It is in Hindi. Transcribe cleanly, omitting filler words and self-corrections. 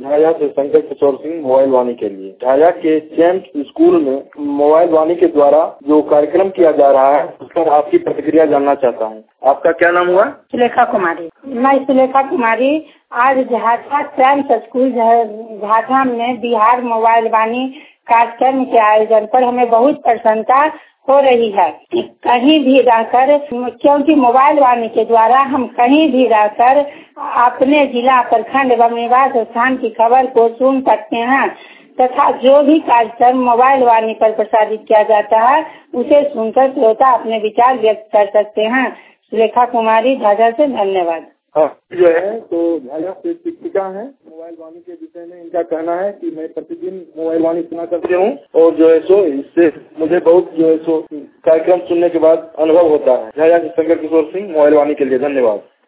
झाया से शंकर किशोर सिंह मोबाइल वाणी के लिए। झाया के चैम्प स्कूल में मोबाइल वाणी के द्वारा जो कार्यक्रम किया जा रहा है उस पर आपकी प्रतिक्रिया जानना चाहता हूँ। आपका क्या नाम हुआ? सुलेखा कुमारी। मैं सुलेखा कुमारी आज झाझा चैम्प स्कूल झाझा में बिहार मोबाइल वाणी कार्यक्रम के आयोजन पर हमें बहुत प्रसन्नता हो रही है। कहीं भी रहकर, क्योंकि मोबाइल वाणी के द्वारा हम कहीं भी रहकर अपने जिला, प्रखंड व निवास स्थान की खबर को सुन सकते हैं तथा जो भी कार्यक्रम मोबाइल वाणी पर प्रसारित किया जाता है उसे सुनकर श्रोता अपने विचार व्यक्त कर सकते हैं। सुलेखा कुमारी, झाझा से। धन्यवाद। हाँ, जो है तो झाझा से शिक्षिका है मोबाइल वाणी के विषय में। इनका कहना है कि मैं प्रतिदिन मोबाइल वाणी सुना करती हूँ और जो है सो इससे मुझे बहुत जो है सो कार्यक्रम सुनने के बाद अनुभव होता है। झाझा से शंकर किशोर सिंह मोबाइल वाणी के लिए। धन्यवाद।